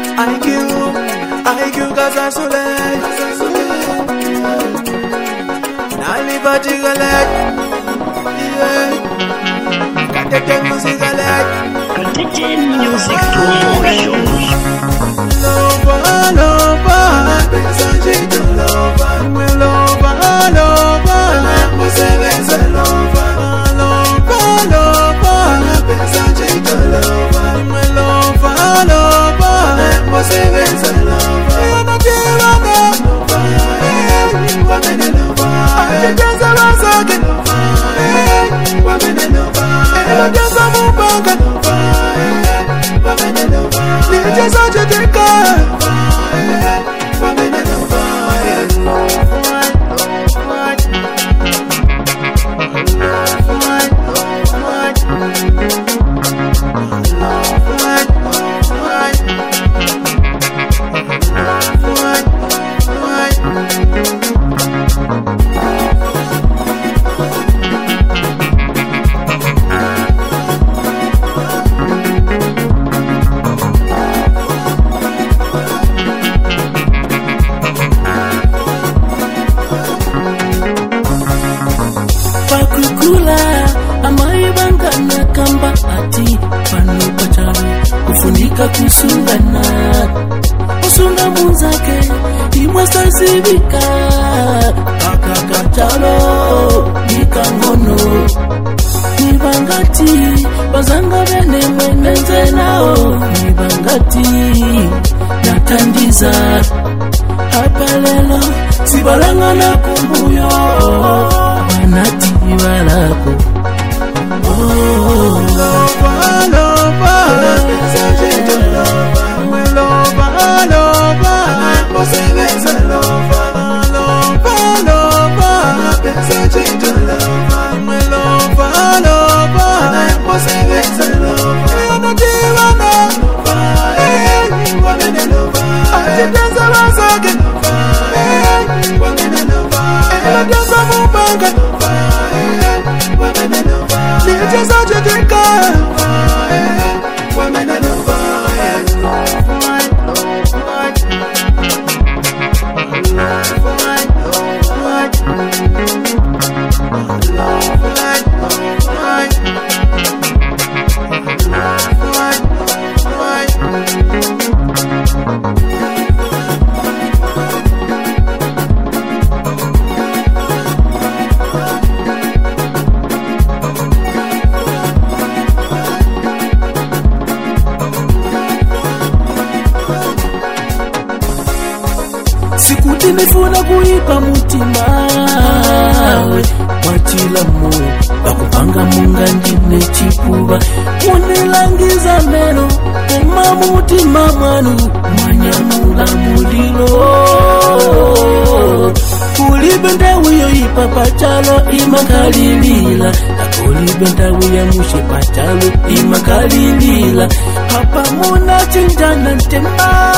IQ Gaza Soleil Nali Batigalet Katete Musicalet Katete Music Promotions. Lover, Sanjito lover, we lover, Musevese lover, Sanjito lover, we lover, Musevese lover. Kusungana usunga muzake imwasa sivika akakachalo nikangono nibangati bazanga bene mwenenze nao nibangati natandiza hapa lelo sibalanga na kumbuyo banati balako Nifuna kuipa mutima wachilamu bakupanga munga ndine chikuba unilangiza meno ema mutima mwanu mwanyamula mulilo kulibenda wiyo ipa pachalo imakalilila akulibenda wiyo mushe pachalo imakalilila hapa muna chinjana ntemba